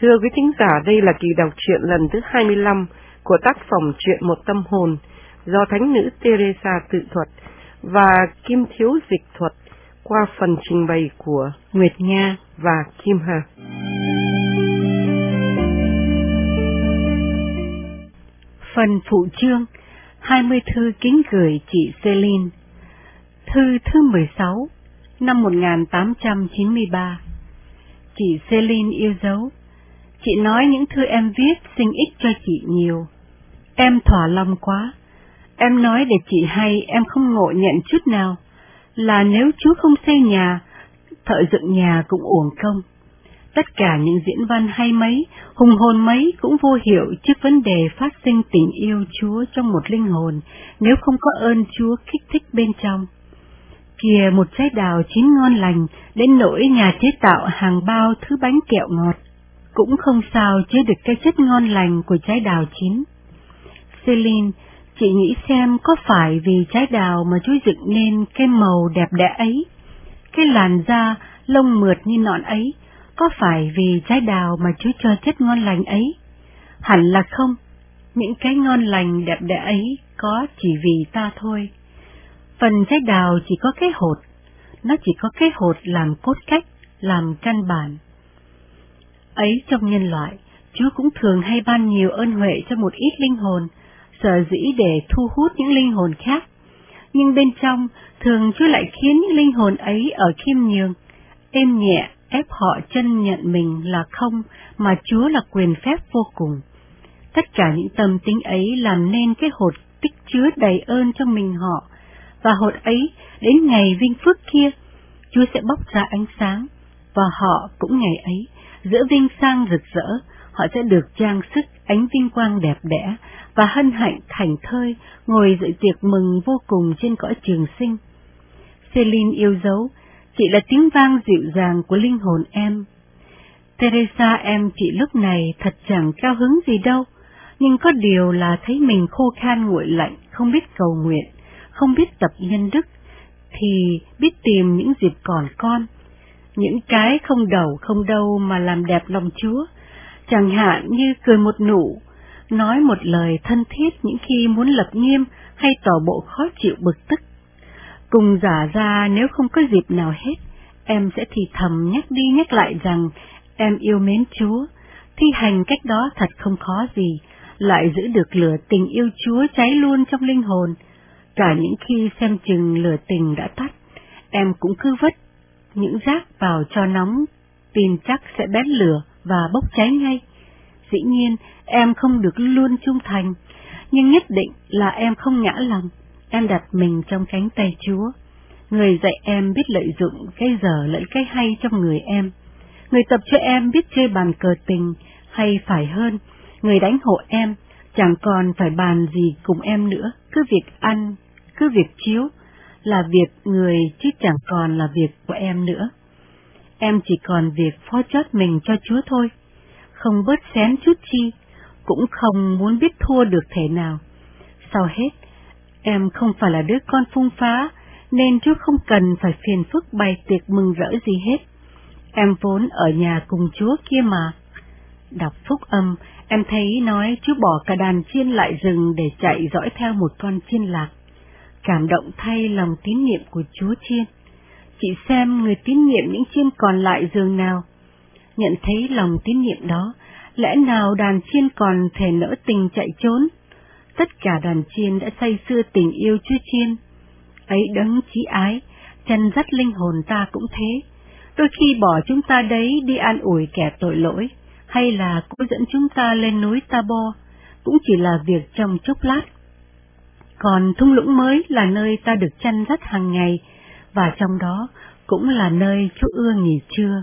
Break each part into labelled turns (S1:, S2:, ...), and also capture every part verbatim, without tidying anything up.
S1: Thưa quý thính giả, đây là kỳ đọc truyện lần thứ hai mươi lăm của tác phẩm Truyện Một Tâm Hồn do Thánh nữ Teresa tự thuật và Kim Thiếu dịch thuật qua phần trình bày của Nguyệt Nga và Kim Hà.
S2: Phần phụ chương hai mươi thư kính gửi chị Celine. Thư thứ mười sáu, năm một nghìn tám trăm chín mươi ba. Chị Celine yêu dấu, chị nói những thư em viết sinh ích cho chị nhiều. Em thỏa lòng quá. Em nói để chị hay em không ngộ nhận chút nào, là nếu Chúa không xây nhà, thợ dựng nhà cũng uổng công. Tất cả những diễn văn hay mấy, hùng hồn mấy cũng vô hiệu trước vấn đề phát sinh tình yêu Chúa trong một linh hồn nếu không có ơn Chúa kích thích bên trong. Kìa một trái đào chín ngon lành, đến nỗi nhà chế tạo hàng bao thứ bánh kẹo ngọt cũng không sao chứa được cái chất ngon lành của trái đào chín. Celine, chị nghĩ xem có phải vì trái đào mà Chúa dựng nên cái màu đẹp đẽ ấy, cái làn da lông mượt như nọn ấy, có phải vì trái đào mà Chúa cho chất ngon lành ấy? Hẳn là không. Những cái ngon lành đẹp đẽ ấy có chỉ vì ta thôi. Phần trái đào chỉ có cái hột, nó chỉ có cái hột làm cốt cách, làm căn bản. Ấy trong nhân loại, Chúa cũng thường hay ban nhiều ơn huệ cho một ít linh hồn, sở dĩ để thu hút những linh hồn khác. Nhưng bên trong, thường Chúa lại khiến những linh hồn ấy ở khiêm nhường, êm nhẹ, ép họ chân nhận mình là không, mà Chúa là quyền phép vô cùng. Tất cả những tâm tính ấy làm nên cái hột tích chứa đầy ơn trong mình họ, và hột ấy đến ngày vinh phước kia, Chúa sẽ bóc ra ánh sáng, và họ cũng ngày ấy, giữa vinh sang rực rỡ, họ sẽ được trang sức ánh vinh quang đẹp đẽ, và hân hạnh thảnh thơi, ngồi dự tiệc mừng vô cùng trên cõi trường sinh. Celine yêu dấu, chị là tiếng vang dịu dàng của linh hồn em. Teresa em chị lúc này thật chẳng cao hứng gì đâu, nhưng có điều là thấy mình khô khan nguội lạnh, không biết cầu nguyện, không biết tập nhân đức, thì biết tìm những dịp còn con, những cái không đầu không đâu mà làm đẹp lòng Chúa, chẳng hạn như cười một nụ, nói một lời thân thiết những khi muốn lập nghiêm hay tỏ bộ khó chịu bực tức. Cùng giả ra nếu không có dịp nào hết, em sẽ thì thầm nhắc đi nhắc lại rằng em yêu mến Chúa, thi hành cách đó thật không khó gì, lại giữ được lửa tình yêu Chúa cháy luôn trong linh hồn. Cả những khi xem chừng lửa tình đã tắt, em cũng cứ vất những rác vào cho nóng, tin chắc sẽ bén lửa và bốc cháy ngay. Dĩ nhiên, em không được luôn trung thành, nhưng nhất định là em không ngã lòng. Em đặt mình trong cánh tay Chúa. Người dạy em biết lợi dụng cái dở lẫn cái hay trong người em. Người tập cho em biết chơi bàn cờ tình, hay phải hơn, người đánh hộ em, chẳng còn phải bàn gì cùng em nữa, cứ việc ăn, cứ việc chiếu, là việc người chứ chẳng còn là việc của em nữa. Em chỉ còn việc phó chót mình cho Chúa thôi, không bớt xén chút chi, cũng không muốn biết thua được thể nào. Sau hết, em không phải là đứa con phung phá, nên Chúa không cần phải phiền phức bày tiệc mừng rỡ gì hết. Em vốn ở nhà cùng Chúa kia mà. Đọc phúc âm, em thấy nói Chúa bỏ cả đàn chiên lại rừng để chạy dõi theo một con chiên lạc. Cảm động thay lòng tín niệm của Chúa chiên. Chị xem người tín niệm những chiên còn lại giường nào. Nhận thấy lòng tín niệm đó, lẽ nào đàn chiên còn thể nỡ tình chạy trốn? Tất cả đàn chiên đã say sưa tình yêu Chúa chiên. Ấy đấng chí ái, chân dắt linh hồn ta cũng thế. Đôi khi bỏ chúng ta đấy đi an ủi kẻ tội lỗi, hay là cố dẫn chúng ta lên núi Tabor, cũng chỉ là việc trong chốc lát. Còn thung lũng mới là nơi ta được chăn dắt hàng ngày, và trong đó cũng là nơi Chúa ưa nghỉ trưa.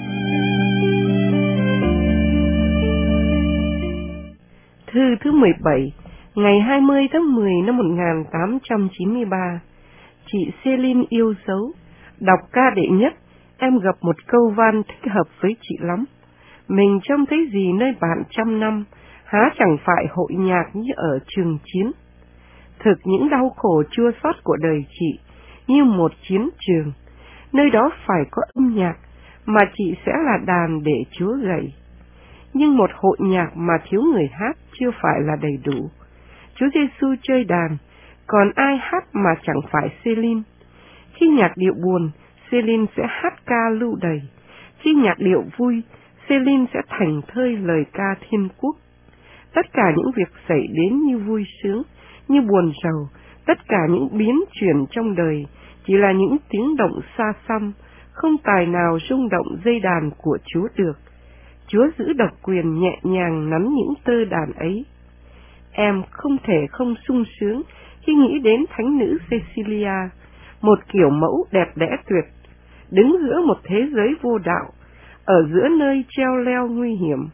S1: Thư thứ mười bảy, ngày hai mươi tháng mười năm một nghìn tám trăm chín mươi ba. Chị Celine yêu dấu, đọc ca đệ nhất, em gặp một câu van thích hợp với chị lắm. Mình trông thấy gì nơi bạn trăm năm, há chẳng phải hội nhạc như ở trường chiến. Thực những đau khổ chua xót của đời chị như một chiến trường, nơi đó phải có âm nhạc, mà chị sẽ là đàn để Chúa gảy. nhưng một hội nhạc mà thiếu người hát chưa phải là đầy đủ. Chúa Giêsu chơi đàn, còn ai hát mà chẳng phải Céline. Khi nhạc điệu buồn, Céline sẽ hát ca lưu đày. Khi nhạc điệu vui, Céline sẽ thành thơi lời ca thiên quốc. Tất cả những việc xảy đến như vui sướng, như buồn rầu, tất cả những biến chuyển trong đời chỉ là những tiếng động xa xăm, không tài nào rung động dây đàn của Chúa được. Chúa giữ độc quyền nhẹ nhàng nắm những tơ đàn ấy. Em không thể không sung sướng khi nghĩ đến thánh nữ Cecilia, một kiểu mẫu đẹp đẽ tuyệt, đứng giữa một thế giới vô đạo, ở giữa nơi treo leo nguy hiểm.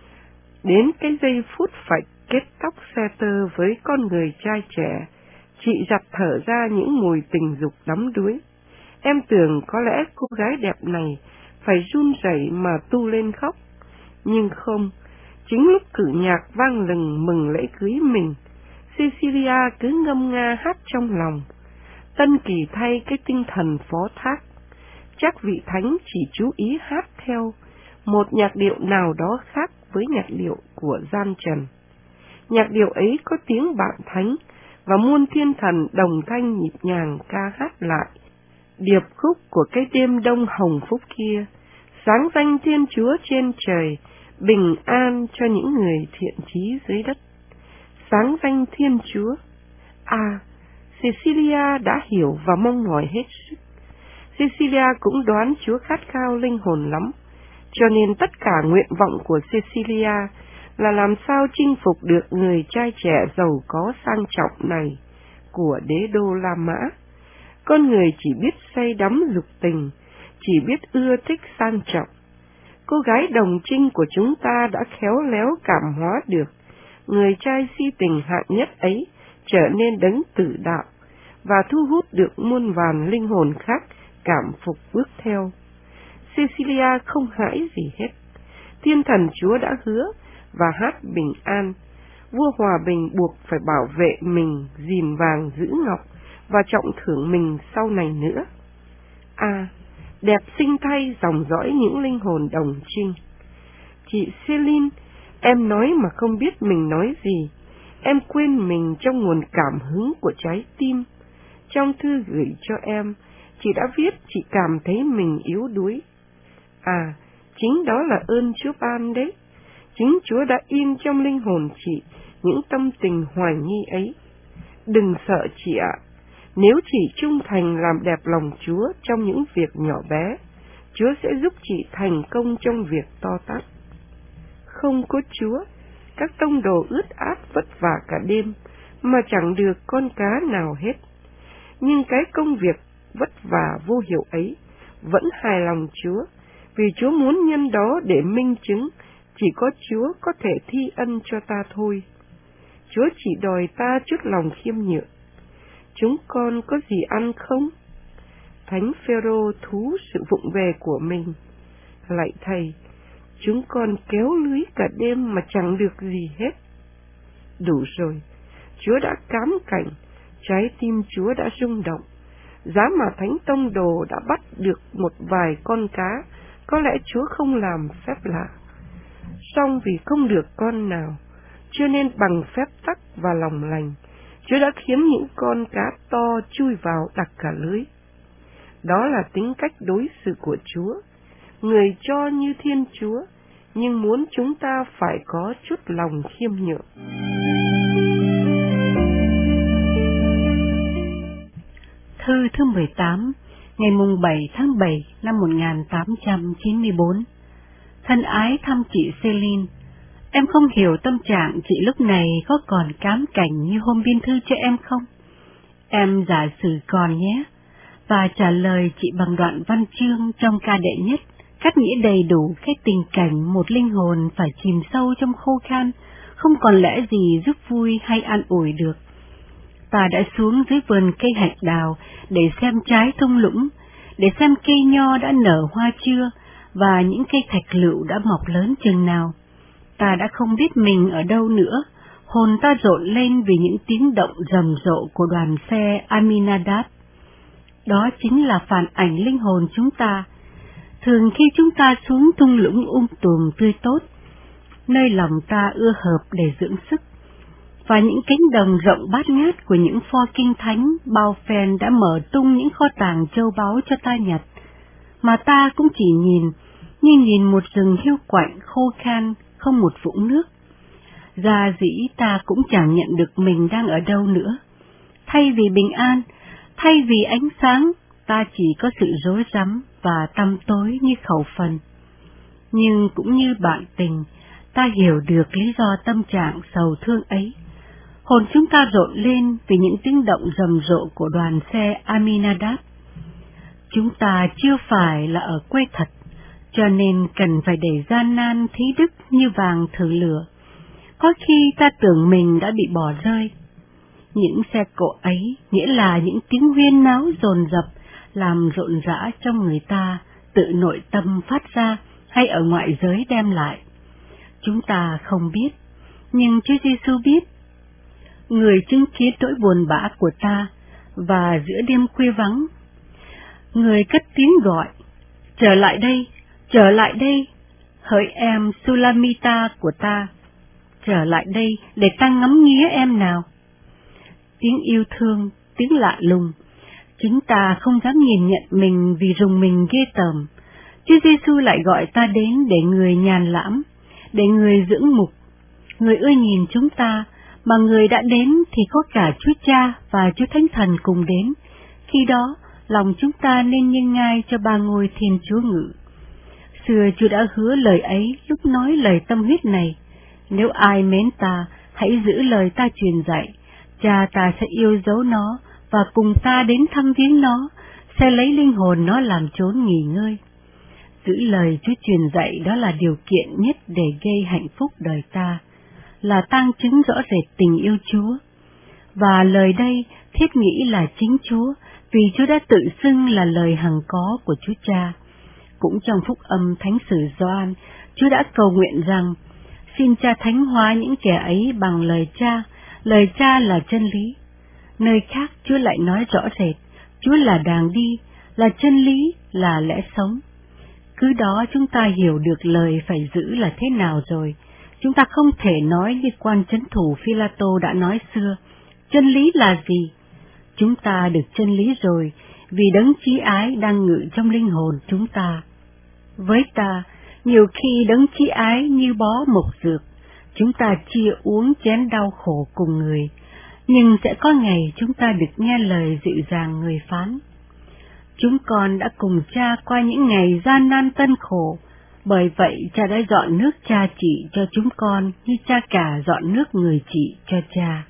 S1: Đến cái giây phút phải kết tóc xe tơ với con người trai trẻ, chị giặt thở ra những mùi tình dục đắm đuối. Em tưởng có lẽ cô gái đẹp này phải run rẩy mà tu lên khóc. Nhưng không, chính lúc cử nhạc vang lừng mừng lễ cưới mình, Cecilia cứ ngâm nga hát trong lòng. Tân kỳ thay cái tinh thần phó thác, chắc vị thánh chỉ chú ý hát theo một nhạc điệu nào đó khác với nhạc điệu của gian trần. Nhạc điệu ấy có tiếng bạn thánh, và muôn thiên thần đồng thanh nhịp nhàng ca hát lại điệp khúc của cái đêm đông hồng phúc kia. Sáng danh Thiên Chúa trên trời, bình an cho những người thiện chí dưới đất. Sáng danh Thiên Chúa. À, Cecilia đã hiểu và mong mỏi hết sức. Cecilia cũng đoán Chúa khát khao linh hồn lắm, cho nên tất cả nguyện vọng của Cecilia là làm sao chinh phục được người trai trẻ giàu có sang trọng này của đế đô La Mã. Con người chỉ biết say đắm dục tình, chỉ biết ưa thích sang trọng. Cô gái đồng trinh của chúng ta đã khéo léo cảm hóa được người trai si tình hạng nhất ấy trở nên đấng tử đạo, và thu hút được muôn vàn linh hồn khác cảm phục bước theo. Cecilia không hãi gì hết. Thiên thần Chúa đã hứa và hát bình an. Vua hòa bình buộc phải bảo vệ mình, gìn vàng giữ ngọc và trọng thưởng mình sau này nữa. À, đẹp xinh thay dòng dõi những linh hồn đồng trinh. Chị Céline, em nói mà không biết mình nói gì. Em quên mình trong nguồn cảm hứng của trái tim. Trong thư gửi cho em, chị đã viết chị cảm thấy mình yếu đuối. À, chính đó là ơn Chúa ban đấy. Chính Chúa đã in trong linh hồn chị những tâm tình hoài nghi ấy. Đừng sợ chị ạ. Nếu chị trung thành làm đẹp lòng Chúa trong những việc nhỏ bé, Chúa sẽ giúp chị thành công trong việc to tát. Không có Chúa, các tông đồ ướt át vất vả cả đêm mà chẳng được con cá nào hết. Nhưng cái công việc vất vả vô hiệu ấy vẫn hài lòng Chúa, vì Chúa muốn nhân đó để minh chứng chỉ có Chúa có thể thi ân cho ta thôi. Chúa chỉ đòi ta chút lòng khiêm nhượng. Chúng con có gì ăn không? Thánh Phêrô thú sự vụng về của mình. Lạy Thầy, chúng con kéo lưới cả đêm mà chẳng được gì hết. Đủ rồi, Chúa đã cám cảnh, trái tim Chúa đã rung động. Giá mà Thánh Tông Đồ đã bắt được một vài con cá, có lẽ Chúa không làm phép lạ. Song vì không được con nào, cho nên bằng phép tắc và lòng lành, Chúa đã khiến những con cá to chui vào đặc cả lưới. Đó là tính cách đối xử của Chúa, người cho như Thiên Chúa, nhưng muốn chúng ta phải có chút lòng khiêm nhượng.
S2: Thư thứ mười tám, ngày mùng bảy tháng bảy năm một nghìn tám trăm chín mươi bốn. Thân ái thăm chị Céline. Em không hiểu tâm trạng chị lúc này có còn cám cảnh như hôm biên thư cho em không? Em giả sử còn nhé, và trả lời chị bằng đoạn văn chương trong ca đệ nhất, cắt nghĩa đầy đủ cái tình cảnh một linh hồn phải chìm sâu trong khô khan, không còn lẽ gì giúp vui hay an ủi được. Ta đã xuống dưới vườn cây hạch đào để xem trái thung lũng, để xem cây nho đã nở hoa chưa, và những cây thạch lựu đã mọc lớn chừng nào. Ta đã không biết mình ở đâu nữa, hồn ta rộn lên vì những tiếng động rầm rộ của đoàn xe Aminadab. Đó chính là phản ảnh linh hồn chúng ta. Thường khi chúng ta xuống thung lũng um tùm tươi tốt, nơi lòng ta ưa hợp để dưỡng sức, và những cánh đồng rộng bát ngát của những pho kinh thánh bao phen đã mở tung những kho tàng châu báu cho ta nhặt, mà ta cũng chỉ nhìn, như nhìn một rừng hiu quạnh khô khan, không một vũng nước. Ra dĩ ta cũng chẳng nhận được mình đang ở đâu nữa. Thay vì bình an, thay vì ánh sáng, ta chỉ có sự rối rắm và tăm tối như khẩu phần. Nhưng cũng như bạn tình, ta hiểu được lý do tâm trạng sầu thương ấy. Hồn chúng ta rộn lên vì những tiếng động rầm rộ của đoàn xe Aminadab. Chúng ta chưa phải là ở quê thật, cho nên cần phải để gian nan thí đức như vàng thử lửa. Có khi ta tưởng mình đã bị bỏ rơi. Những xe cộ ấy nghĩa là những tiếng huyên náo dồn dập, làm rộn rã trong người ta, tự nội tâm phát ra hay ở ngoại giới đem lại. Chúng ta không biết, nhưng Chúa Giêsu biết. Người chứng kiến nỗi buồn bã của ta, và giữa đêm khuya vắng, Người cất tiếng gọi, trở lại đây, trở lại đây, hỡi em Sulamita của ta, trở lại đây để ta ngắm nghía em nào. Tiếng yêu thương, tiếng lạ lùng, chính ta không dám nhìn nhận mình vì rùng mình ghê tởm. Chúa Giêsu lại gọi ta đến để Người nhàn lãm, để Người dưỡng mục. Người ưa nhìn chúng ta, mà Người đã đến thì có cả Chúa Cha và Chúa Thánh Thần cùng đến. Khi đó, lòng chúng ta nên nghiêng ngai cho ba ngôi Thiên Chúa ngự. Xưa Chúa đã hứa lời ấy lúc nói lời tâm huyết này: nếu ai mến ta, hãy giữ lời ta truyền dạy. Cha ta sẽ yêu dấu nó và cùng ta đến thăm viếng nó, sẽ lấy linh hồn nó làm chốn nghỉ ngơi. Giữ lời Chúa truyền dạy đó là điều kiện nhất để gây hạnh phúc đời ta, là tang chứng rõ rệt tình yêu Chúa. Và lời đây thiết nghĩ là chính Chúa, vì Chúa đã tự xưng là lời hằng có của Chúa Cha. Cũng trong phúc âm Thánh sử Gioan, Chúa đã cầu nguyện rằng: xin Cha thánh hóa những kẻ ấy bằng lời Cha, lời Cha là chân lý. Nơi khác Chúa lại nói rõ rệt, Chúa là đường đi, là chân lý, là lẽ sống. Cứ đó chúng ta hiểu được lời phải giữ là thế nào rồi. Chúng ta không thể nói như quan trấn thủ Phi-la-tô đã nói xưa: chân lý là gì? Chúng ta được chân lý rồi, vì đấng chí ái đang ngự trong linh hồn chúng ta. Với ta, nhiều khi đấng chí ái như bó mộc dược, chúng ta chia uống chén đau khổ cùng Người, nhưng sẽ có ngày chúng ta được nghe lời dịu dàng Người phán. Chúng con đã cùng Cha qua những ngày gian nan tân khổ, bởi vậy Cha đã dọn nước Cha trị cho chúng con như Cha cả dọn nước Người trị cho Cha.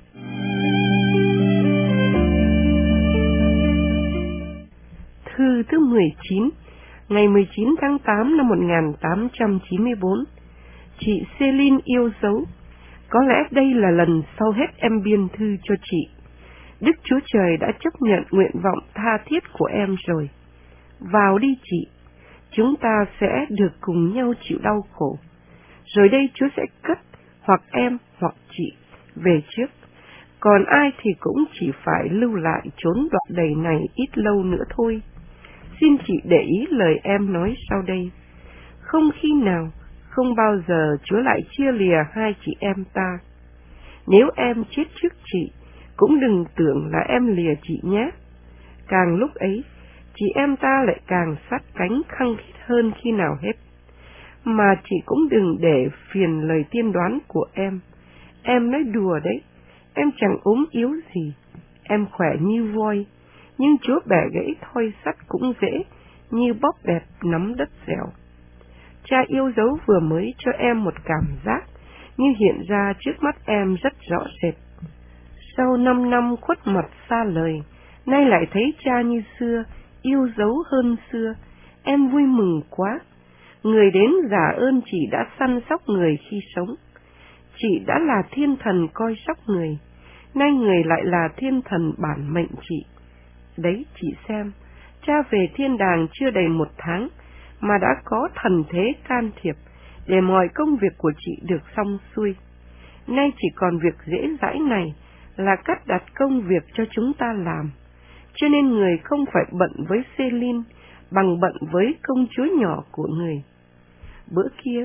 S1: Thư thứ mười chín, ngày mười chín tháng tám năm một nghìn tám trăm chín mươi bốn. Chị Celine yêu dấu. Có lẽ đây là lần sau hết em biên thư cho chị. Đức Chúa Trời đã chấp nhận nguyện vọng tha thiết của em rồi. Vào đi chị, chúng ta sẽ được cùng nhau chịu đau khổ. Rồi đây Chúa sẽ cất hoặc em hoặc chị về trước. Còn ai thì cũng chỉ phải lưu lại chốn đoạn đầy này ít lâu nữa thôi. Xin chị để ý lời em nói sau đây. Không khi nào, không bao giờ Chúa lại chia lìa hai chị em ta. Nếu em chết trước chị, cũng đừng tưởng là em lìa chị nhé. Càng lúc ấy, chị em ta lại càng sát cánh khăng khít hơn khi nào hết. Mà chị cũng đừng để phiền lời tiên đoán của em. Em nói đùa đấy, em chẳng ốm yếu gì, em khỏe như voi, nhưng Chúa bẻ gãy thoi sắt cũng dễ, như bóp bẹp nắm đất dẻo. Cha yêu dấu vừa mới cho em một cảm giác như hiện ra trước mắt em rất rõ rệt. Sau năm năm khuất mặt xa lời, nay lại thấy Cha như xưa, yêu dấu hơn xưa, em vui mừng quá. Người đến giả ơn chị đã săn sóc người khi sống. Chị đã là thiên thần coi sóc người, nay người lại là thiên thần bản mệnh chị. Đấy chị xem, Cha về thiên đàng chưa đầy một tháng, mà đã có thần thế can thiệp, để mọi công việc của chị được xong xuôi. Nay chỉ còn việc dễ dãi này là cắt đặt công việc cho chúng ta làm, cho nên người không phải bận với Celine bằng bận với công chúa nhỏ của người. Bữa kia,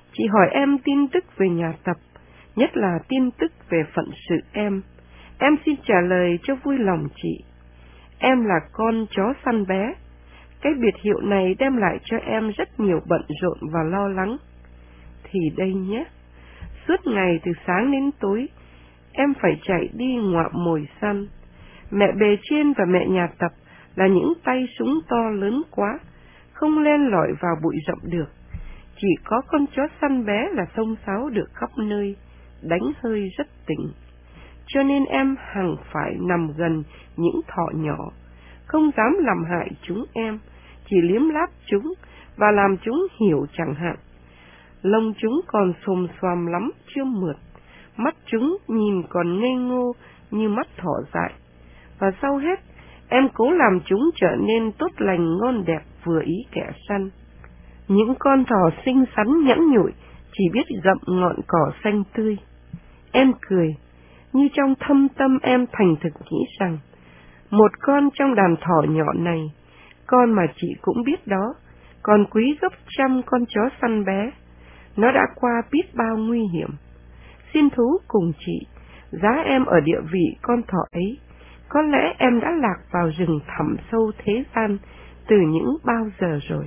S1: Chị hỏi em tin tức về nhà tập, nhất là tin tức về phận sự em. Em xin trả lời cho vui lòng chị. Em là con chó săn bé. Cái biệt hiệu này đem lại cho em rất nhiều bận rộn và lo lắng. Thì đây nhé, suốt ngày từ sáng đến tối, em phải chạy đi ngoạm mồi săn. Mẹ bề trên và mẹ nhà tập là những tay súng to lớn quá, không len lỏi vào bụi rậm được. Chỉ có con chó săn bé là xông xáo được khắp nơi, đánh hơi rất tỉnh. Cho nên em hằng phải nằm gần những thỏ nhỏ, không dám làm hại chúng em, chỉ liếm láp chúng và làm chúng hiểu chẳng hạn. Lông chúng còn xồm xoàm lắm, chưa mượt, mắt chúng nhìn còn ngây ngô như mắt thỏ dại. Và sau hết, em cố làm chúng trở nên tốt lành ngon đẹp vừa ý kẻ săn. Những con thỏ xinh xắn nhẵn nhụi, chỉ biết gặm ngọn cỏ xanh tươi. Em cười, như trong thâm tâm em thành thực nghĩ rằng, một con trong đàn thỏ nhỏ này, con mà chị cũng biết đó, còn quý gấp trăm con chó săn bé. Nó đã qua biết bao nguy hiểm. Xin thú cùng chị, giá em ở địa vị con thỏ ấy, có lẽ em đã lạc vào rừng thẳm sâu thế gian từ những bao giờ rồi.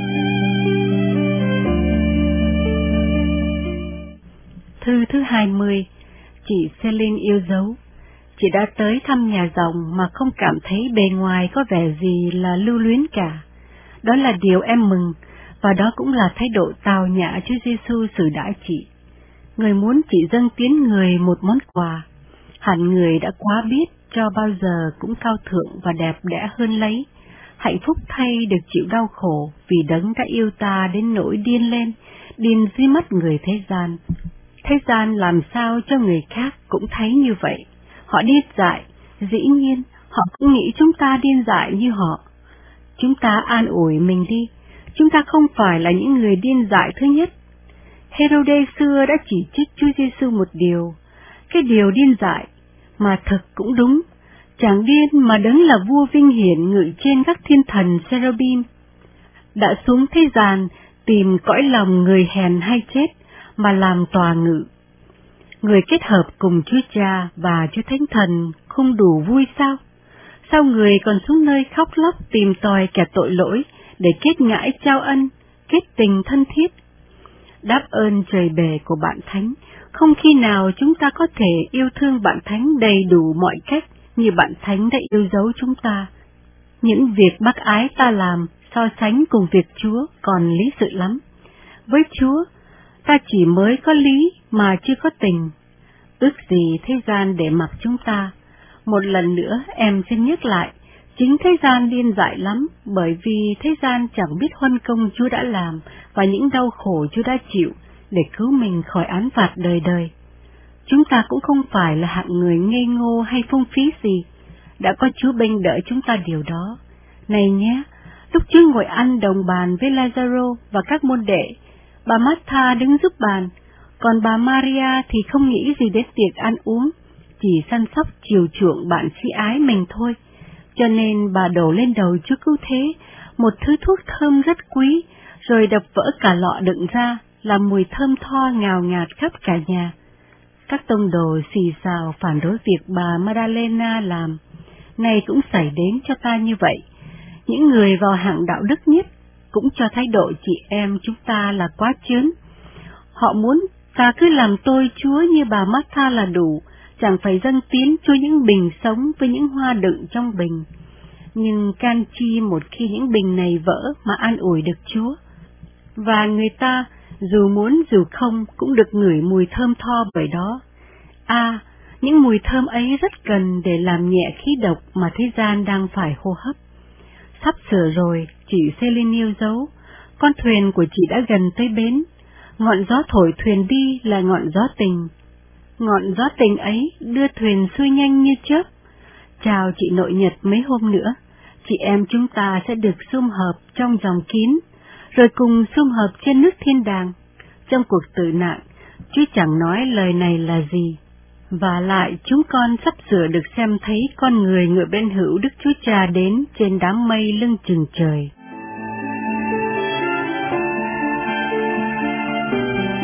S2: Thư thứ hai mươi, chị Celine yêu dấu. Chị đã tới thăm nhà rồng mà không cảm thấy bề ngoài có vẻ gì là lưu luyến cả. Đó là điều em mừng, và đó cũng là thái độ tào nhã Chúa Giêsu xử đãi chị. Người muốn chị dâng tiến người một món quà, hẳn người đã quá biết cho bao giờ cũng cao thượng và đẹp đẽ hơn lấy. Hạnh phúc thay được chịu đau khổ vì Đấng đã yêu ta đến nỗi điên lên, điên dưới mắt người thế gian. Thế gian làm sao cho người khác cũng thấy như vậy. Họ điên dại, dĩ nhiên họ cũng nghĩ chúng ta điên dại như họ. Chúng ta an ủi mình đi, chúng ta không phải là những người điên dại thứ nhất. Herode xưa đã chỉ trích Chúa Giêsu một điều, cái điều điên dại, mà thật cũng đúng, chàng điên mà Đấng là vua vinh hiển ngự trên các thiên thần Cherubim, đã xuống thế gian tìm cõi lòng người hèn hay chết mà làm tòa ngự. Người kết hợp cùng Chúa Cha và Chúa Thánh Thần không đủ vui sao? Sao người còn xuống nơi khóc lóc tìm tòi kẻ tội lỗi để kết ngãi trao ân, kết tình thân thiết? Đáp ơn trời bề của bạn Thánh, không khi nào chúng ta có thể yêu thương bạn Thánh đầy đủ mọi cách như bạn Thánh đã yêu dấu chúng ta. Những việc bác ái ta làm so sánh cùng việc Chúa còn lý sự lắm. Với Chúa, ta chỉ mới có lý mà chưa có tình. Ước gì thế gian để mặc chúng ta. Một lần nữa em xin nhắc lại, chính thế gian điên dại lắm, bởi vì thế gian chẳng biết huân công Chúa đã làm và những đau khổ Chúa đã chịu để cứu mình khỏi án phạt đời đời. Chúng ta cũng không phải là hạng người ngây ngô hay phung phí gì, đã có Chúa bênh đỡ chúng ta điều đó. Này nhé, lúc Chúa ngồi ăn đồng bàn với Lazaro và các môn đệ, bà Martha đứng giúp bàn, còn bà Maria thì không nghĩ gì đến tiệc ăn uống, chỉ săn sóc chiều chuộng bạn sĩ ái mình thôi. Cho nên bà đổ lên đầu Chúa Cứu Thế một thứ thuốc thơm rất quý, rồi đập vỡ cả lọ đựng ra, làm mùi thơm tho ngào ngạt khắp cả nhà. Các tông đồ xì xào phản đối việc bà Madalena làm, này cũng xảy đến cho ta như vậy. Những người vào hạng đạo đức nhất cũng cho thái độ chị em chúng ta là quá chớn. Họ muốn ta cứ làm tôi Chúa như bà Martha là đủ, chẳng phải dâng tiến cho những bình sống với những hoa đựng trong bình. Nhưng can chi một khi những bình này vỡ mà an ủi được Chúa. Và người ta, dù muốn dù không, cũng được ngửi mùi thơm tho bởi đó. À, những mùi thơm ấy rất cần để làm nhẹ khí độc mà thế gian đang phải hô hấp. Sắp sửa rồi, chị Celine yêu dấu, con thuyền của chị đã gần tới bến. Ngọn gió thổi thuyền đi là ngọn gió tình. Ngọn gió tình ấy đưa thuyền xuôi nhanh như chớp. Chào chị nội Nhật mấy hôm nữa, chị em chúng ta sẽ được sum họp trong dòng kín, rồi cùng sum họp trên nước thiên đàng. Trong cuộc tử nạn, Chúa chẳng nói lời này là gì. Và lại chúng con sắp sửa được xem thấy con người ngựa bên hữu Đức Chúa Cha đến trên đám mây lưng chừng trời.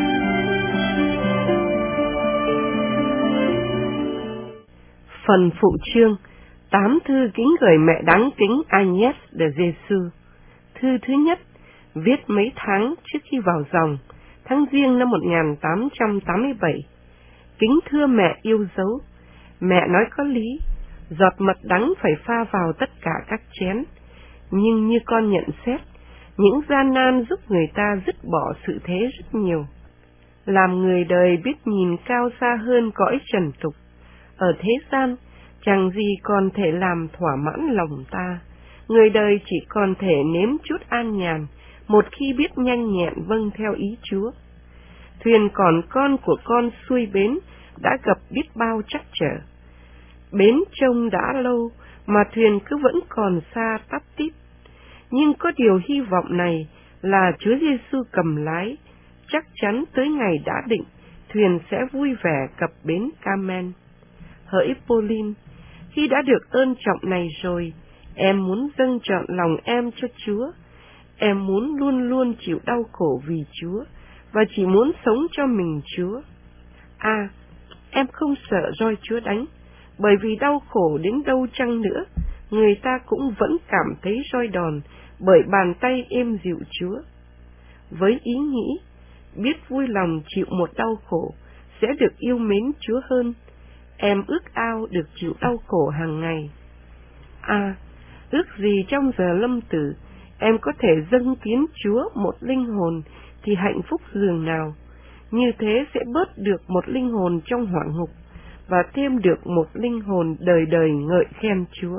S1: Phần phụ chương, tám thư kính gửi mẹ đáng kính Agnes de Jesus. Thư thứ nhất, viết mấy tháng trước khi vào dòng, tháng Giêng năm một nghìn tám trăm tám mươi bảy. Kính thưa mẹ yêu dấu, mẹ nói có lý, giọt mật đắng phải pha vào tất cả các chén. Nhưng như con nhận xét, những gian nan giúp người ta dứt bỏ sự thế rất nhiều. Làm người đời biết nhìn cao xa hơn cõi trần tục. Ở thế gian, chẳng gì còn thể làm thỏa mãn lòng ta. Người đời chỉ còn thể nếm chút an nhàn, một khi biết nhanh nhẹn vâng theo ý Chúa. Thuyền còn con của con xuôi bến, đã gặp biết bao trắc trở. Bến trông đã lâu, mà thuyền cứ vẫn còn xa tắp tít. Nhưng có điều hy vọng này là Chúa Giêsu cầm lái, chắc chắn tới ngày đã định, thuyền sẽ vui vẻ cập bến Camen. Hỡi Pauline, khi đã được ơn trọng này rồi, em muốn dâng trọn lòng em cho Chúa. Em muốn luôn luôn chịu đau khổ vì Chúa, và chỉ muốn sống cho mình Chúa. À, em không sợ roi Chúa đánh, bởi vì đau khổ đến đâu chăng nữa, người ta cũng vẫn cảm thấy roi đòn bởi bàn tay êm dịu Chúa. Với ý nghĩ, biết vui lòng chịu một đau khổ, sẽ được yêu mến Chúa hơn, em ước ao được chịu đau khổ hàng ngày. À, ước gì trong giờ lâm tử, em có thể dâng tiến Chúa một linh hồn thì hạnh phúc dường nào. Như thế sẽ bớt được một linh hồn trong hỏa ngục, và thêm được một linh hồn đời đời ngợi khen Chúa.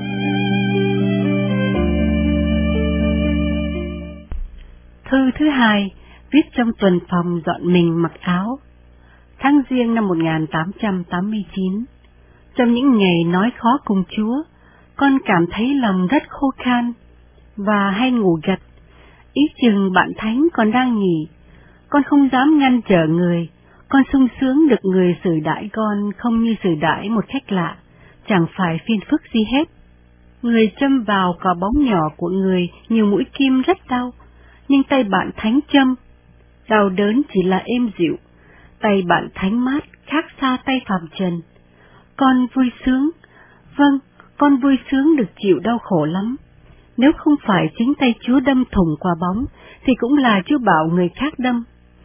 S2: Thư thứ hai, viết trong tuần phòng dọn mình mặc áo. Tháng Giêng năm một nghìn tám trăm tám mươi chín. Trong những ngày nói khó cùng Chúa, con cảm thấy lòng rất khô khan và hay ngủ gật. Ý chừng bạn thánh còn đang nghỉ, con không dám ngăn trở người. Con sung sướng được người xử đãi con không như xử đãi một khách lạ, chẳng phải phiền phức gì hết. Người châm vào cò bóng nhỏ của người nhiều mũi kim rất đau, nhưng tay bạn thánh châm, đau đớn chỉ là êm dịu. Tay bạn thánh mát khác xa tay phàm trần. Con vui sướng, vâng, con vui sướng được chịu đau khổ lắm. Nếu không phải chính tay Chúa đâm thủng quả bóng, thì cũng là Chúa bảo người khác đâm.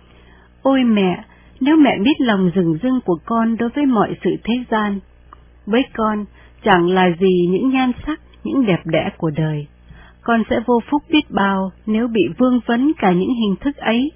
S2: Ôi mẹ, nếu mẹ biết lòng rừng rưng của con đối với mọi sự thế gian, với con chẳng là gì những nhan sắc, những đẹp đẽ của đời. Con sẽ vô phúc biết bao nếu bị vương vấn cả những hình thức ấy.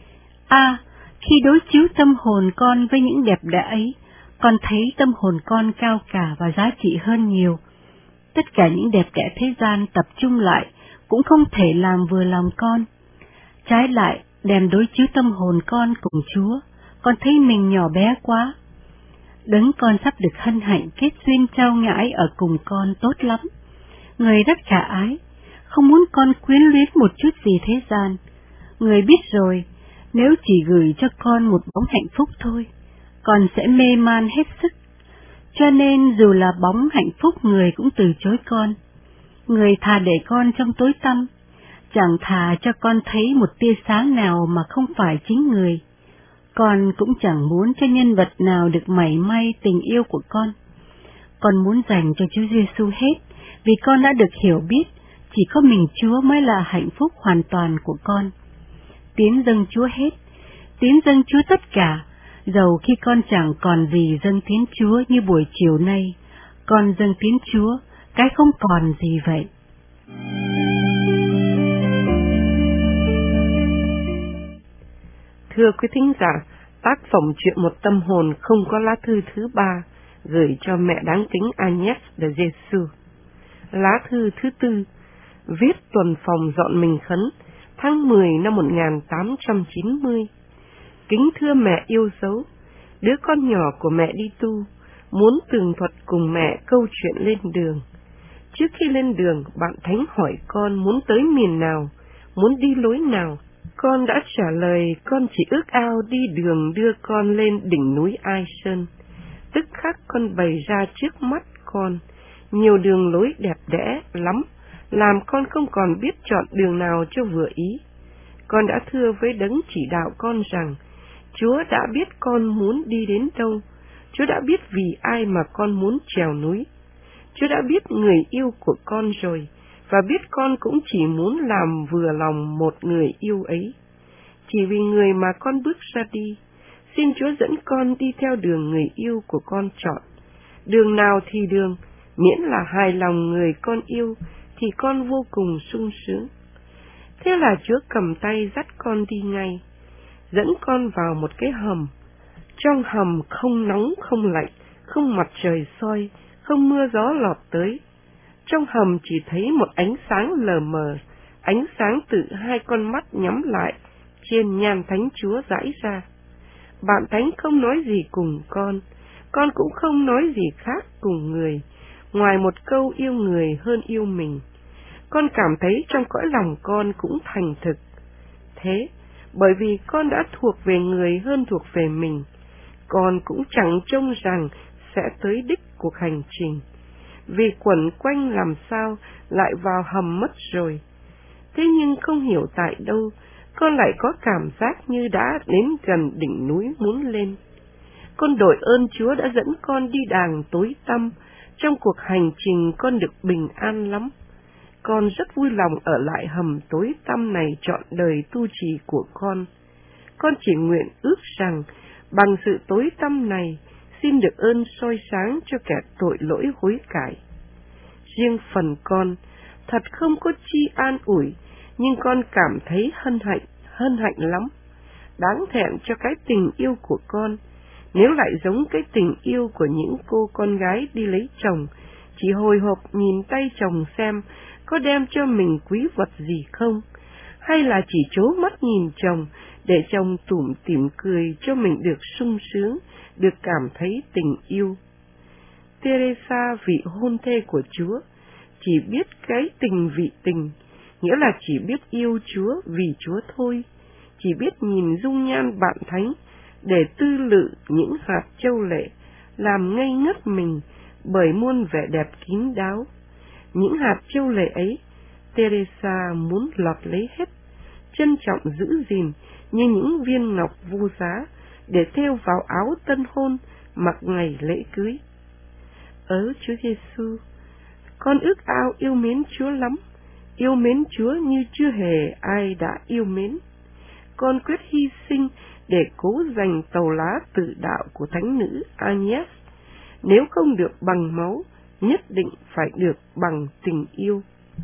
S2: À, khi đối chiếu tâm hồn con với những đẹp đẽ ấy, con thấy tâm hồn con cao cả và giá trị hơn nhiều. Tất cả những đẹp đẽ thế gian tập trung lại cũng không thể làm vừa lòng con. Trái lại, đem đối chiếu tâm hồn con cùng Chúa, con thấy mình nhỏ bé quá. Đấng con sắp được hân hạnh kết duyên trao ngãi ở cùng con tốt lắm. Người rất khả ái, không muốn con quyến luyến một chút gì thế gian. Người biết rồi, nếu chỉ gửi cho con một bóng hạnh phúc thôi, con sẽ mê man hết sức. Cho nên dù là bóng hạnh phúc người cũng từ chối con. Người thà để con trong tối tăm, chẳng thà cho con thấy một tia sáng nào mà không phải chính người. Con cũng chẳng muốn cho nhân vật nào được mảy may tình yêu của con. Con muốn dành cho Chúa Giêsu hết, vì con đã được hiểu biết chỉ có mình Chúa mới là hạnh phúc hoàn toàn của con. Tiến dâng Chúa hết, tiến dâng Chúa tất cả, dầu khi con chẳng còn gì dâng tiến Chúa như buổi chiều nay, con dâng tiến Chúa, cái không còn gì vậy.
S1: Thưa quý thính giả, tác phẩm Chuyện một tâm hồn không có lá thư thứ ba gửi cho mẹ đáng kính Agnes de Jesus. Lá thư thứ tư, viết tuần phòng dọn mình khấn, tháng mười năm một nghìn tám trăm chín mươi. Kính thưa mẹ yêu dấu, đứa con nhỏ của mẹ đi tu, muốn tường thuật cùng mẹ câu chuyện lên đường. Trước khi lên đường, bạn thánh hỏi con muốn tới miền nào, muốn đi lối nào. Con đã trả lời con chỉ ước ao đi đường đưa con lên đỉnh núi Ai Sơn. Tức khắc con bày ra trước mắt con nhiều đường lối đẹp đẽ lắm, làm con không còn biết chọn đường nào cho vừa ý. Con đã thưa với đấng chỉ đạo con rằng Chúa đã biết con muốn đi đến đâu, Chúa đã biết vì ai mà con muốn trèo núi. Chúa đã biết người yêu của con rồi, và biết con cũng chỉ muốn làm vừa lòng một người yêu ấy. Chỉ vì người mà con bước ra đi, xin Chúa dẫn con đi theo đường người yêu của con chọn. Đường nào thì đường, miễn là hài lòng người con yêu, thì con vô cùng sung sướng. Thế là Chúa cầm tay dắt con đi ngay, dẫn con vào một cái hầm. Trong hầm không nóng không lạnh, không mặt trời soi, không mưa gió lọt tới. Trong hầm chỉ thấy một ánh sáng lờ mờ, ánh sáng từ hai con mắt nhắm lại, trên nhan thánh Chúa rải ra. Bạn thánh không nói gì cùng con, con cũng không nói gì khác cùng người, ngoài một câu yêu người hơn yêu mình. Con cảm thấy trong cõi lòng con cũng thành thực. Thế, bởi vì con đã thuộc về người hơn thuộc về mình, con cũng chẳng trông rằng sẽ tới đích cuộc hành trình, vì quẩn quanh làm sao lại vào hầm mất rồi. Thế nhưng không hiểu tại đâu, con lại có cảm giác như đã đến gần đỉnh núi muốn lên. Con đội ơn Chúa đã dẫn con đi đàng tối tăm, trong cuộc hành trình con được bình an lắm. Con rất vui lòng ở lại hầm tối tăm này trọn đời tu trì của con. Con chỉ nguyện ước rằng, bằng sự tối tăm này, xin được ơn soi sáng cho kẻ tội lỗi hối cải. Riêng phần con, thật không có chi an ủi, nhưng con cảm thấy hân hạnh, hân hạnh lắm. Đáng thẹn cho cái tình yêu của con, nếu lại giống cái tình yêu của những cô con gái đi lấy chồng, chỉ hồi hộp nhìn tay chồng xem có đem cho mình quý vật gì không, hay là chỉ trố mắt nhìn chồng để chồng tủm tỉm cười cho mình được sung sướng, được cảm thấy tình yêu. Teresa, vị hôn thê của Chúa, chỉ biết cái tình vị tình, nghĩa là chỉ biết yêu Chúa vì Chúa thôi, chỉ biết nhìn dung nhan bạn thánh để tư lự những hạt châu lệ, làm ngây ngất mình bởi muôn vẻ đẹp kín đáo. Những hạt châu lệ ấy, Teresa muốn lọt lấy hết, trân trọng giữ gìn như những viên ngọc vô giá để thêu vào áo tân hôn mặc ngày lễ cưới. Ớ Chúa Giêsu, con ước ao yêu mến Chúa lắm, yêu mến Chúa như chưa hề ai đã yêu mến. Con quyết hy sinh để cố giành tàu lá tự đạo của thánh nữ Agnes, nếu không được bằng máu, nhất định phải được bằng tình yêu.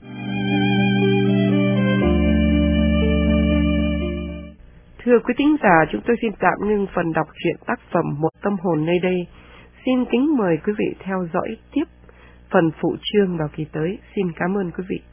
S1: Thưa quý thính giả, chúng tôi xin tạm ngưng phần đọc truyện tác phẩm Một Tâm Hồn nơi đây. Xin kính mời quý vị theo dõi tiếp phần phụ chương vào kỳ tới. Xin cảm ơn quý vị.